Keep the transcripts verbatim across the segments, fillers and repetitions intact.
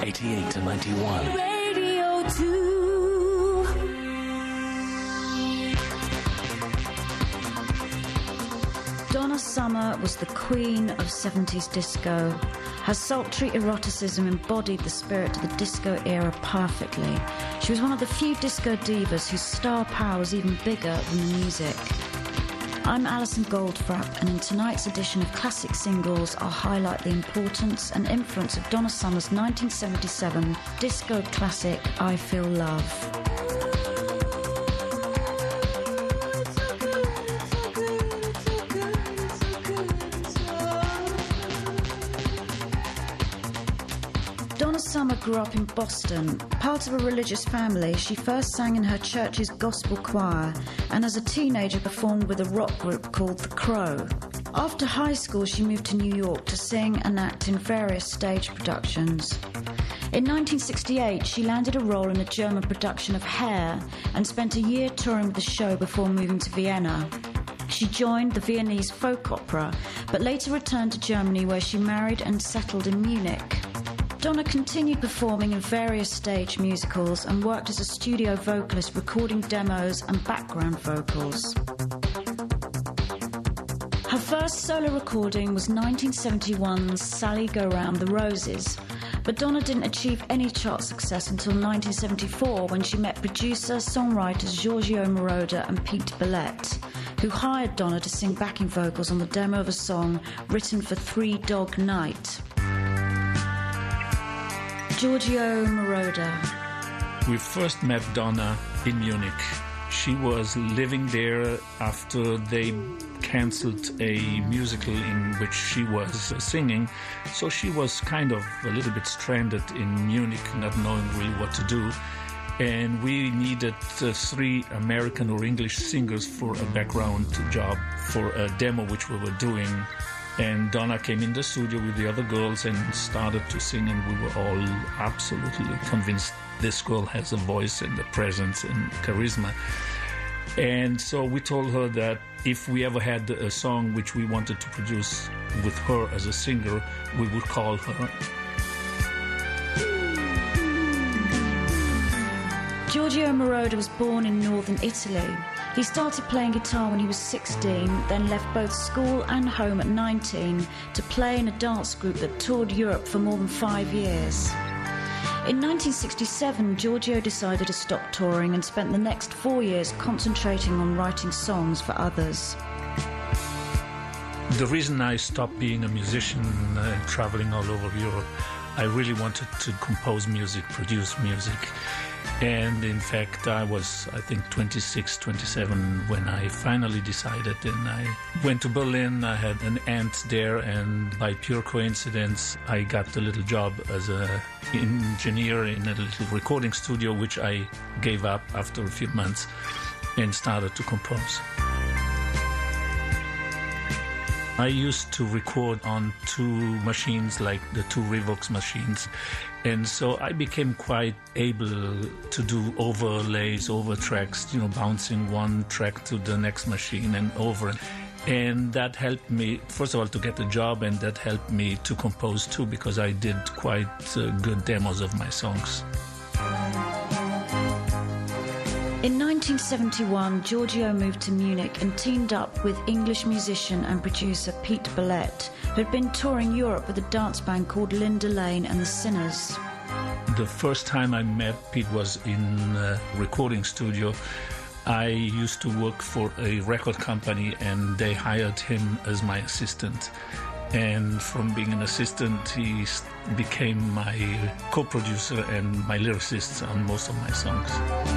eighty-eight to ninety-one. Radio two. Donna Summer was the queen of seventies disco. Her sultry eroticism embodied the spirit of the disco era perfectly. She was one of the few disco divas whose star power was even bigger than the music. I'm Alison Goldfrapp, and in tonight's edition of Classic Singles, I'll highlight the importance and influence of Donna Summer's nineteen seventy-seven disco classic, I Feel Love. Donna Summer grew up in Boston. Part of a religious family, she first sang in her church's gospel choir and as a teenager performed with a rock group called The Crow. After high school, she moved to New York to sing and act in various stage productions. In nineteen sixty-eight, she landed a role in a German production of Hair and spent a year touring with the show before moving to Vienna. She joined the Viennese folk opera, but later returned to Germany where she married and settled in Munich. Donna continued performing in various stage musicals and worked as a studio vocalist, recording demos and background vocals. Her first solo recording was nineteen seventy-one's Sally Go Round the Roses, but Donna didn't achieve any chart success until nineteen seventy-four when she met producer, songwriters Giorgio Moroder and Pete Billette, who hired Donna to sing backing vocals on the demo of a song written for Three Dog Night. Giorgio Moroder. We first met Donna in Munich. She was living there after they cancelled a musical in which she was singing, so she was kind of a little bit stranded in Munich, not knowing really what to do. And we needed uh, three American or English singers for a background job for a demo which we were doing. And Donna came in the studio with the other girls and started to sing, and we were all absolutely convinced this girl has a voice and a presence and charisma. And so we told her that if we ever had a song which we wanted to produce with her as a singer, we would call her. Giorgio Moroder was born in northern Italy. He started playing guitar when he was sixteen, then left both school and home at nineteen to play in a dance group that toured Europe for more than five years. In nineteen sixty-seven, Giorgio decided to stop touring and spent the next four years concentrating on writing songs for others. The reason I stopped being a musician and uh, traveling all over Europe, I really wanted to compose music, produce music. And in fact, I was, I think, twenty-six, twenty-seven when I finally decided, and I went to Berlin. I had an aunt there, and by pure coincidence, I got a little job as an engineer in a little recording studio, which I gave up after a few months and started to compose. I used to record on two machines, like the two Revox machines, and so I became quite able to do overlays, over tracks, you know, bouncing one track to the next machine and over. And that helped me, first of all, to get a job, and that helped me to compose too, because I did quite uh, good demos of my songs. In nineteen seventy-one, Giorgio moved to Munich and teamed up with English musician and producer Pete Billette, who had been touring Europe with a dance band called Linda Lane and the Sinners. The first time I met Pete was in a recording studio. I used to work for a record company, and they hired him as my assistant. And from being an assistant, he became my co-producer and my lyricist on most of my songs.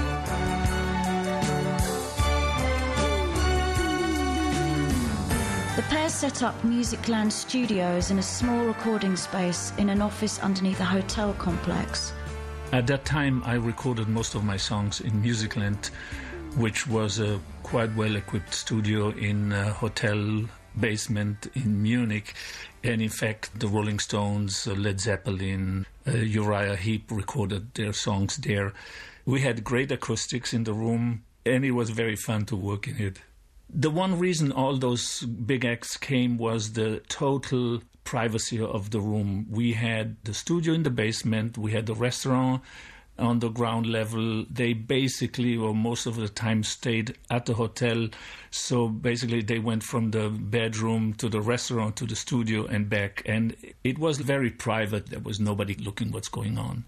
The pair set up Musicland Studios in a small recording space in an office underneath a hotel complex. At that time, I recorded most of my songs in Musicland, which was a quite well-equipped studio in a hotel basement in Munich. And in fact, the Rolling Stones, Led Zeppelin, uh, Uriah Heep recorded their songs there. We had great acoustics in the room, and it was very fun to work in it. The one reason all those big acts came was the total privacy of the room. We had the studio in the basement, we had the restaurant on the ground level. They basically, or most of the time, stayed at the hotel. So basically they went from the bedroom to the restaurant to the studio and back. And it was very private. There was nobody looking what's going on.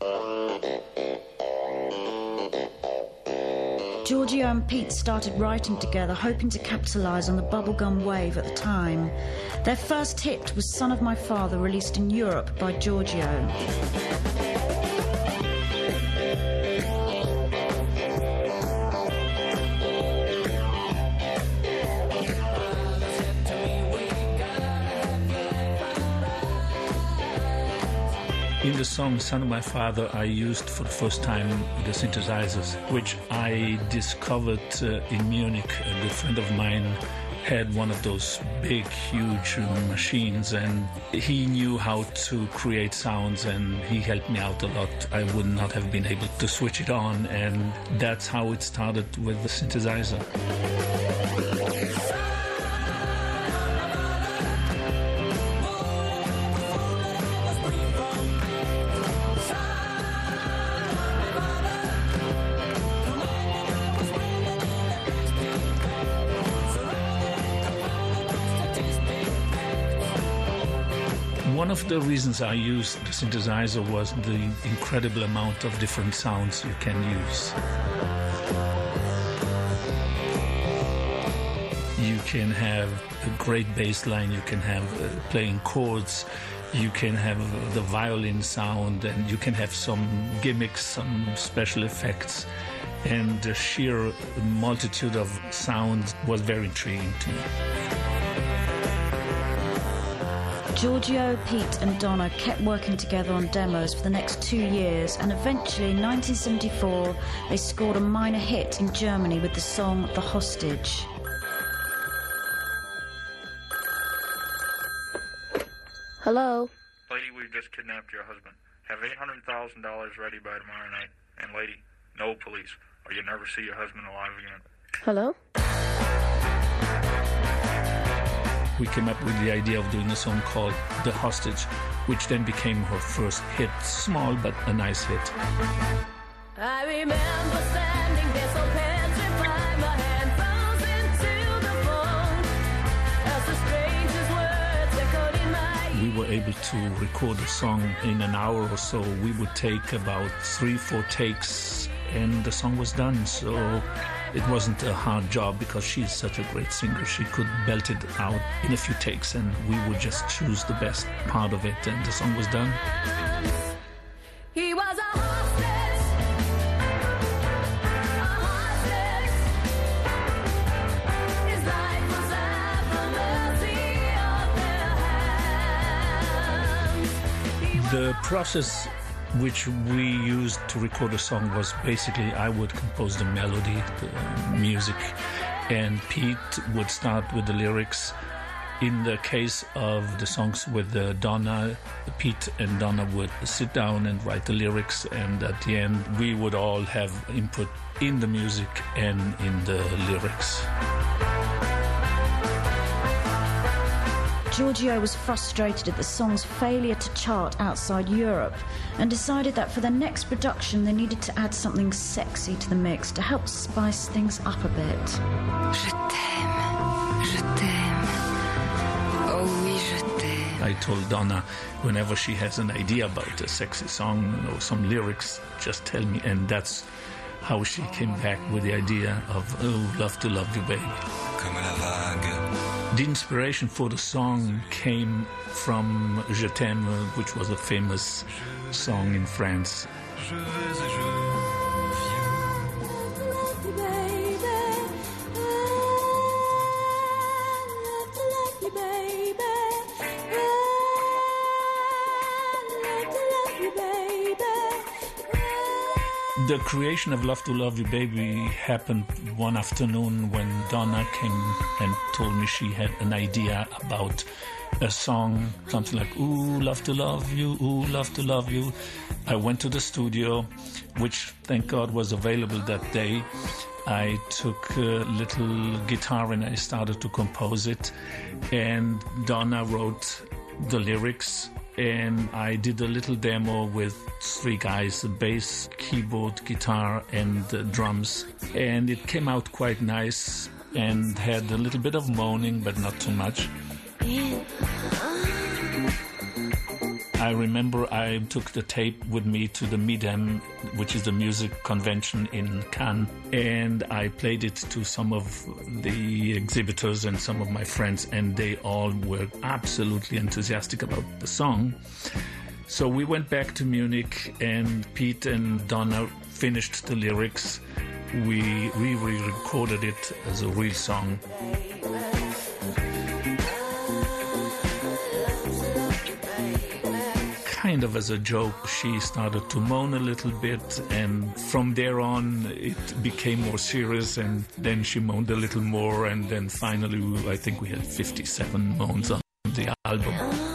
Giorgio and Pete started writing together, hoping to capitalise on the bubblegum wave at the time. Their first hit was Son of My Father, released in Europe by Giorgio. In the song Son of My Father, I used for the first time the synthesizers, which I discovered uh, in Munich. A good friend of mine had one of those big, huge machines, and he knew how to create sounds, and he helped me out a lot. I would not have been able to switch it on, and that's how it started with the synthesizer. One of the reasons I used the synthesizer was the incredible amount of different sounds you can use. You can have a great bass line, you can have uh, playing chords, you can have uh, the violin sound, and you can have some gimmicks, some special effects. And the sheer multitude of sounds was very intriguing to me. Giorgio, Pete and Donna kept working together on demos for the next two years, and eventually in nineteen seventy-four they scored a minor hit in Germany with the song The Hostage. Hello? Lady, we've just kidnapped your husband. Have eight hundred thousand dollars ready by tomorrow night. And lady, no police, or you'll never see your husband alive again. Hello? We came up with the idea of doing a song called The Hostage, which then became her first hit. Small, but a nice hit. I remember standing there so petrified, my hand frozen to the bone, as the strangest words echoed in my ear. We were able to record a song in an hour or so. We would take about three, four takes, and the song was done. So it wasn't a hard job because she's such a great singer. She could belt it out in a few takes, and we would just choose the best part of it, and the song was done. He was a hostage, a hostage. His life was at the mercy of their hands. The process which we used to record a song was basically I would compose the melody, the music, and Pete would start with the lyrics. In the case of the songs with uh, Donna, Pete and Donna would sit down and write the lyrics, and at the end we would all have input in the music and in the lyrics. Giorgio was frustrated at the song's failure to chart outside Europe and decided that for the next production they needed to add something sexy to the mix to help spice things up a bit. Je t'aime, je t'aime, oh oui, je t'aime. I told Donna, whenever she has an idea about a sexy song or some lyrics, just tell me, and that's how she came back with the idea of Oh, Love to Love You Baby. Comme la vague. The inspiration for the song came from Je t'aime, which was a famous song in France. Je vais et je The creation of Love to Love You Baby happened one afternoon when Donna came and told me she had an idea about a song, something like, ooh, love to love you, ooh, love to love you. I went to the studio, which thank God was available that day. I took a little guitar and I started to compose it. And Donna wrote the lyrics, and I did a little demo with three guys, bass, keyboard, guitar, and uh, drums. And it came out quite nice and had a little bit of moaning, but not too much. I remember I took the tape with me to the MIDEM, which is the music convention in Cannes, and I played it to some of the exhibitors and some of my friends, and they all were absolutely enthusiastic about the song. So we went back to Munich, and Pete and Donna finished the lyrics. We re-recorded it as a real song. Kind of as a joke, she started to moan a little bit, and from there on it became more serious, and then she moaned a little more, and then finally I think we had fifty-seven moans on the album.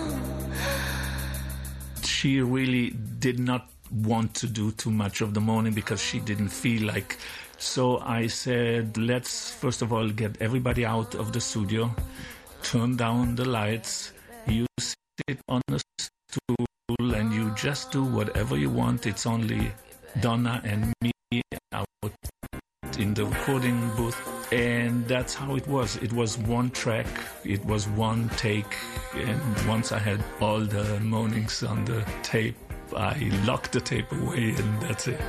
She really did not want to do too much of the moaning because she didn't feel like. So I said, let's first of all get everybody out of the studio, turn down the lights, you sit on a stool, and you just do whatever you want. It's only Donna and me out in the recording booth, and that's how it was. It was one track, it was one take, and once I had all the moanings on the tape, I locked the tape away, and that's it.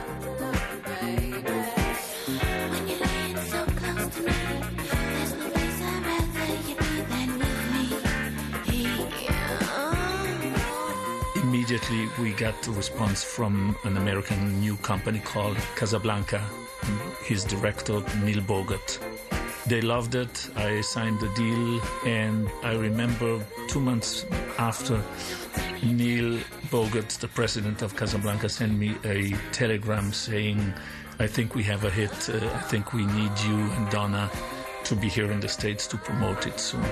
Immediately we got a response from an American new company called Casablanca, his director Neil Bogart. They loved it. I signed the deal, and I remember two months after, Neil Bogart, the president of Casablanca, sent me a telegram saying, I think we have a hit, uh, I think we need you and Donna to be here in the States to promote it soon.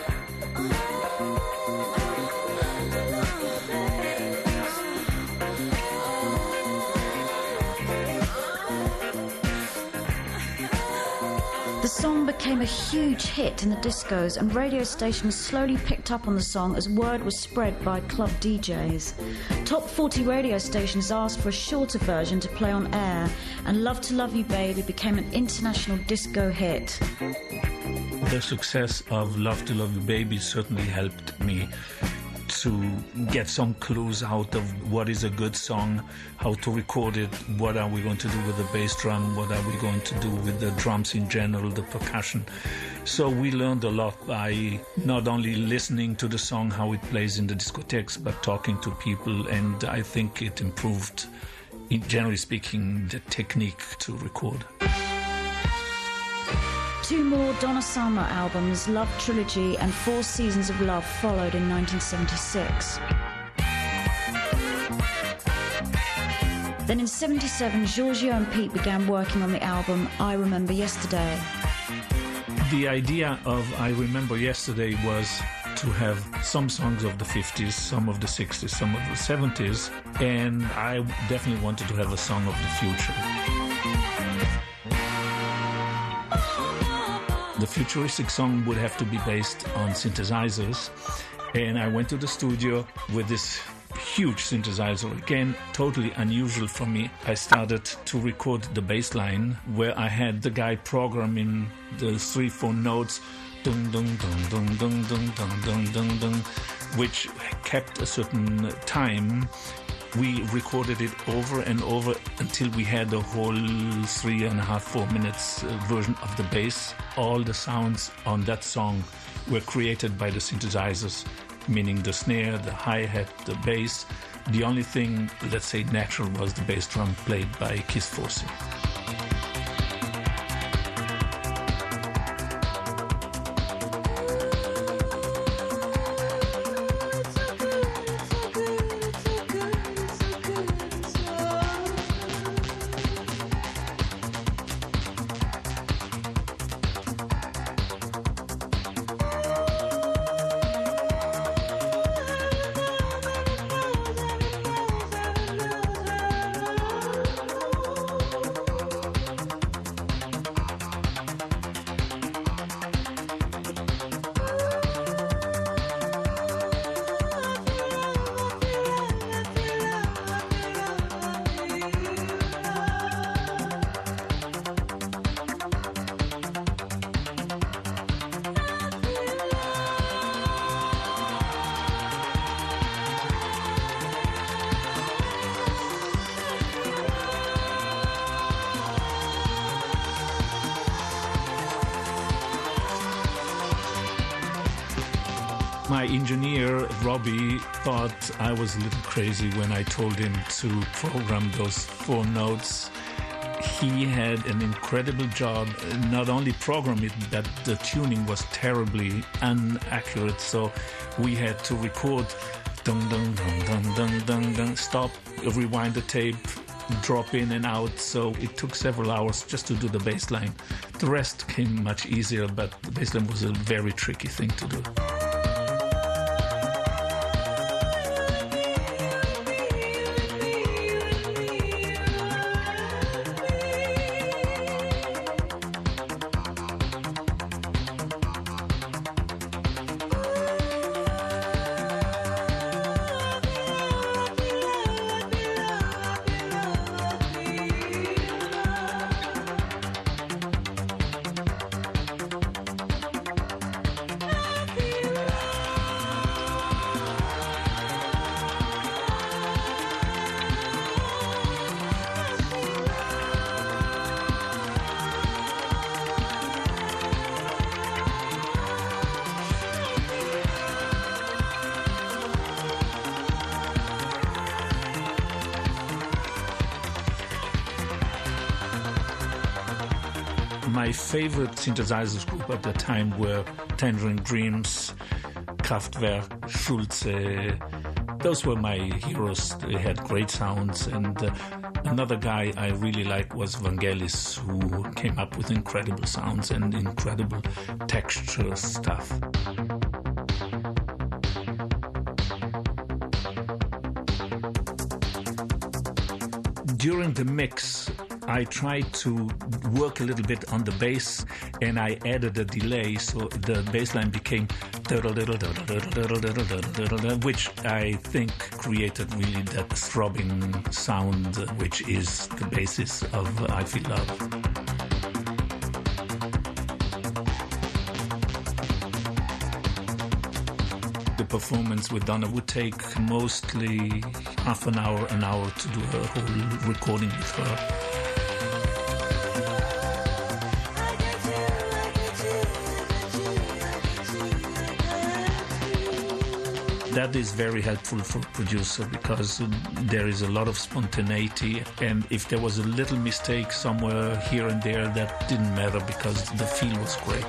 The song became a huge hit in the discos, and radio stations slowly picked up on the song as word was spread by club D Js. Top forty radio stations asked for a shorter version to play on air, and Love to Love You Baby became an international disco hit. The success of Love to Love You Baby certainly helped me to get some clues out of what is a good song, how to record it, what are we going to do with the bass drum, what are we going to do with the drums in general, the percussion. So we learned a lot by not only listening to the song, how it plays in the discotheques, but talking to people, and I think it improved, generally speaking, the technique to record. Two more Donna Summer albums, Love Trilogy and Four Seasons of Love, followed in nineteen seventy-six. Then in seventy-seven, Giorgio and Pete began working on the album I Remember Yesterday. The idea of I Remember Yesterday was to have some songs of the fifties, some of the sixties, some of the seventies, and I definitely wanted to have a song of the future. The futuristic song would have to be based on synthesizers, and I went to the studio with this huge synthesizer, again totally unusual for me. I started to record the bass line, where I had the guy programming the three four notes, dun dun dun dun dun dun dun dun dun dun, which kept a certain time. We recorded it over and over until we had a whole three and a half, four minutes uh, version of the bass. All the sounds on that song were created by the synthesizers, meaning the snare, the hi-hat, the bass. The only thing, let's say, natural was the bass drum played by Keith Forsey. My engineer, Robbie, thought I was a little crazy when I told him to program those four notes. He had an incredible job, not only programming it, but the tuning was terribly inaccurate. So we had to record, dun dun dun dun dun dun dun, stop, rewind the tape, drop in and out. So it took several hours just to do the bass line. The rest came much easier, but the bass line was a very tricky thing to do. My favorite synthesizers group at the time were Tangerine Dreams, Kraftwerk, Schulze. Those were my heroes. They had great sounds. And uh, another guy I really liked was Vangelis, who came up with incredible sounds and incredible texture stuff. During the mix, I tried to work a little bit on the bass, and I added a delay, so the bass line became which I think created really that throbbing sound, which is the basis of I Feel Love. The performance with Donna would take mostly half an hour, an hour to do a whole recording with her. That is very helpful for a producer because there is a lot of spontaneity, and if there was a little mistake somewhere here and there, that didn't matter because the feel was great.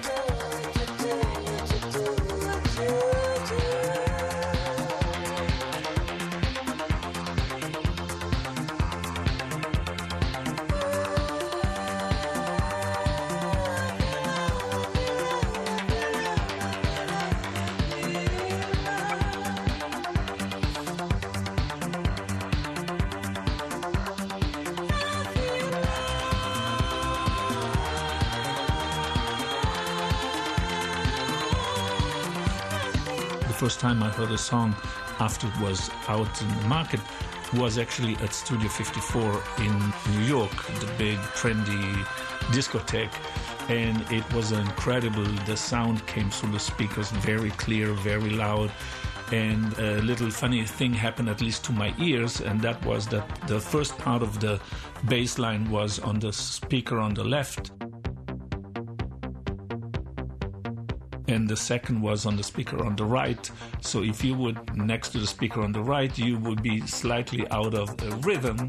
The first time I heard a song after it was out in the market was actually at Studio fifty-four in New York, the big trendy discotheque, and it was incredible. The sound came through the speakers very clear, very loud, and a little funny thing happened, at least to my ears, and that was that the first part of the bass line was on the speaker on the left, and the second was on the speaker on the right. So if you would next to the speaker on the right, you would be slightly out of the rhythm.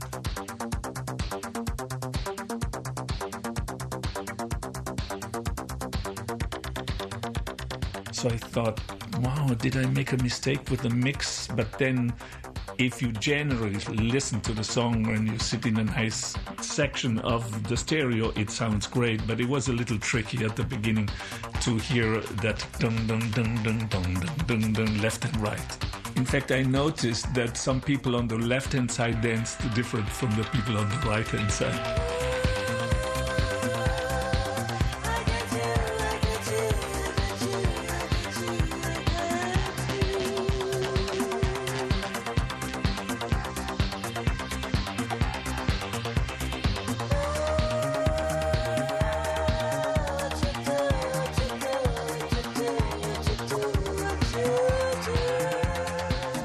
So I thought, wow, did I make a mistake with the mix? But then if you generally listen to the song when you sit in a nice section of the stereo, it sounds great, but it was a little tricky at the beginning to hear that dun dun dun dun dun dun dun dun left and right. In fact, I noticed that some people on the left-hand side danced different from the people on the right-hand side.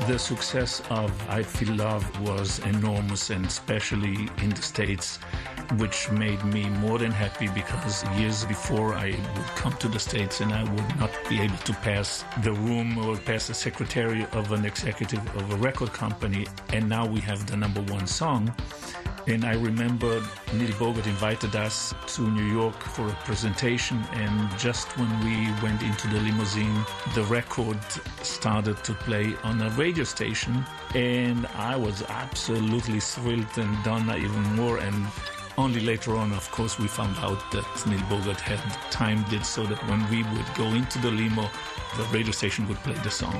The success of I Feel Love was enormous, and especially in the States, which made me more than happy, because years before I would come to the States and I would not be able to pass the room or pass the secretary of an executive of a record company, and now we have the number one song. And I remember Neil Bogart invited us to New York for a presentation, and just when we went into the limousine, the record started to play on a radio station, and I was absolutely thrilled, and Donna even more. And only later on, of course, we found out that Neil Bogart had timed it so that when we would go into the limo, the radio station would play the song.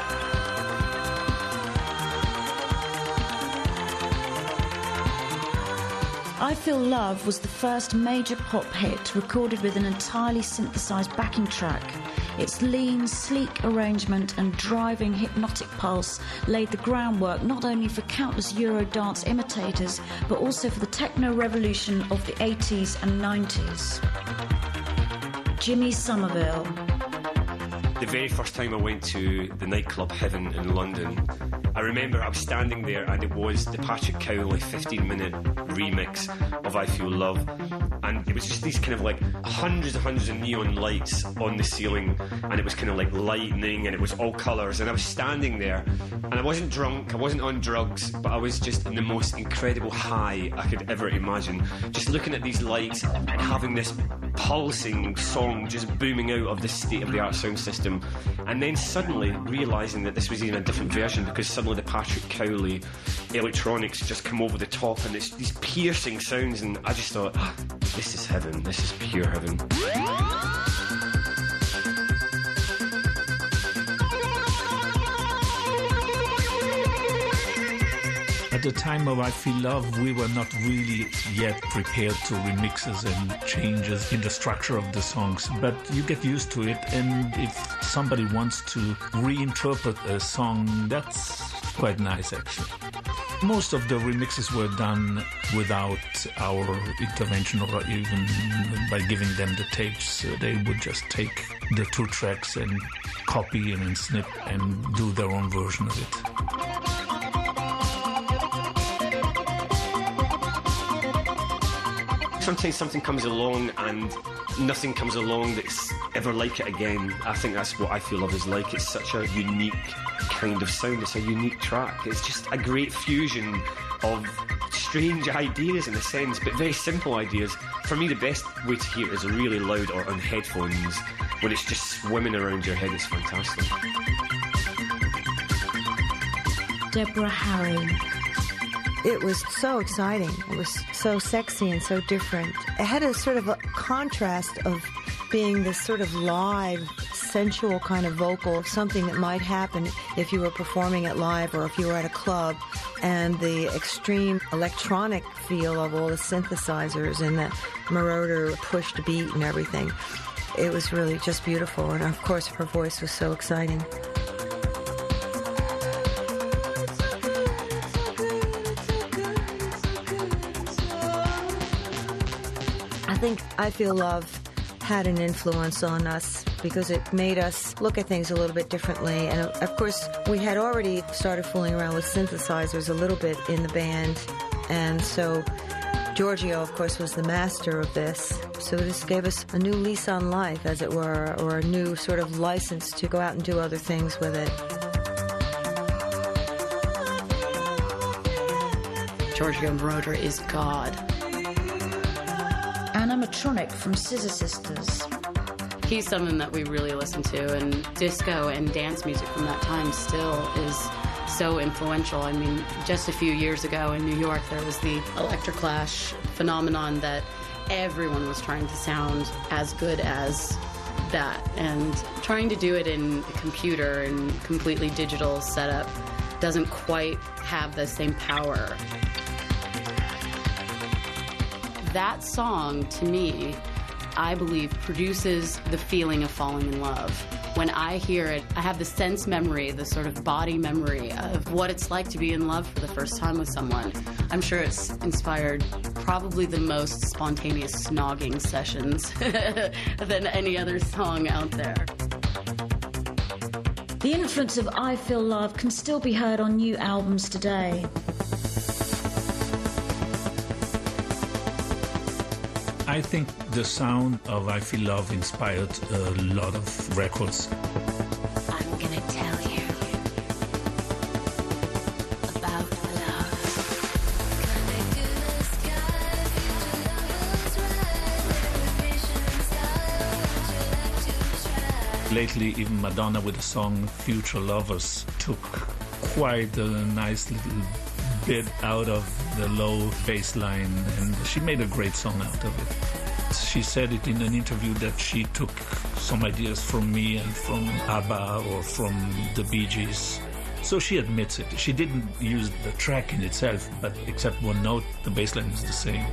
I Feel Love was the first major pop hit recorded with an entirely synthesized backing track. Its lean, sleek arrangement and driving hypnotic pulse laid the groundwork not only for countless Eurodance imitators, but also for the techno revolution of the eighties and nineties. Jimmy Somerville. The very first time I went to the nightclub Heaven in London, I remember I was standing there and it was the Patrick Cowley fifteen minute remix of I Feel Love, and it was just these kind of like hundreds and hundreds of neon lights on the ceiling, and it was kind of like lightning, and it was all colours, and I was standing there and I wasn't drunk, I wasn't on drugs, but I was just in the most incredible high I could ever imagine, just looking at these lights and having this pulsing song just booming out of this state-of-the-art sound system, and then suddenly realising that this was even a different version, because suddenly the Patrick Cowley electronics just come over the top, and it's these piercing sounds, and I just thought, ah, this is heaven, this is pure heaven. At the time of I Feel Love, we were not really yet prepared to remixes and changes in the structure of the songs, but you get used to it, and if somebody wants to reinterpret a song, that's quite nice actually. Most of the remixes were done without our intervention, or even by giving them the tapes. They would just take the two tracks and copy and then snip and do their own version of it. Sometimes something comes along and nothing comes along that's ever like it again. I think that's what I Feel Love is like. It's such a unique kind of sound. It's a unique track. It's just a great fusion of strange ideas in a sense, but very simple ideas. For me, the best way to hear it is really loud or on headphones. When it's just swimming around your head, it's fantastic. Deborah Harry. It was so exciting. It was so sexy and so different. It had a sort of a contrast of being this sort of live, sensual kind of vocal of something that might happen if you were performing it live or if you were at a club, and the extreme electronic feel of all the synthesizers and the Moroder push to beat and everything. It was really just beautiful, and of course her voice was so exciting. I think I Feel Love had an influence on us because it made us look at things a little bit differently. And of course, we had already started fooling around with synthesizers a little bit in the band. And so Giorgio, of course, was the master of this. So this gave us a new lease on life, as it were, or a new sort of license to go out and do other things with it. Giorgio Moroder is God. Animatronic from Scissor Sisters. He's someone that we really listen to, and disco and dance music from that time still is so influential. I mean, just a few years ago in New York, there was the Electroclash phenomenon that everyone was trying to sound as good as that, and trying to do it in a computer and completely digital setup doesn't quite have the same power. That song, to me, I believe, produces the feeling of falling in love. When I hear it, I have the sense memory, the sort of body memory of what it's like to be in love for the first time with someone. I'm sure it's inspired probably the most spontaneous snogging sessions than any other song out there. The influence of I Feel Love can still be heard on new albums today. I think the sound of I Feel Love inspired a lot of records. I'm gonna tell you about love. Lately, even Madonna with the song Future Lovers took quite a nice little bit out of the low bass line, and she made a great song out of it. She said it in an interview that she took some ideas from me and from ABBA or from the Bee Gees. So she admits it. She didn't use the track in itself, but except one note, the bass line is the same.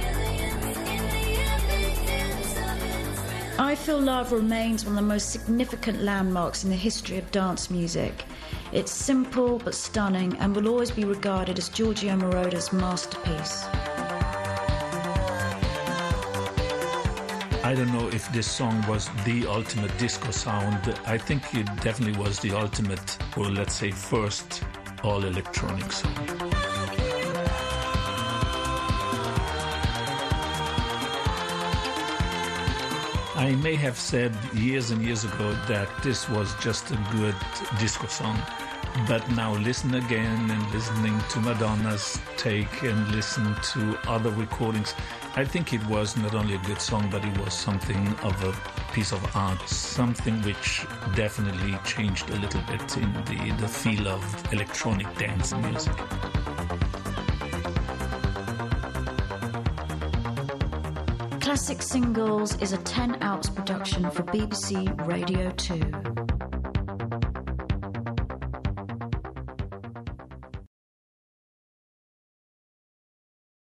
I Feel Love remains one of the most significant landmarks in the history of dance music. It's simple but stunning and will always be regarded as Giorgio Moroder's masterpiece. I don't know if this song was the ultimate disco sound. I think it definitely was the ultimate, or let's say first, all-electronic song. I may have said years and years ago that this was just a good disco song, but now listen again and listening to Madonna's take and listen to other recordings, I think it was not only a good song, but it was something of a piece of art, something which definitely changed a little bit in the, the feel of electronic dance music. Classic Singles is a ten ounce production for B B C Radio two.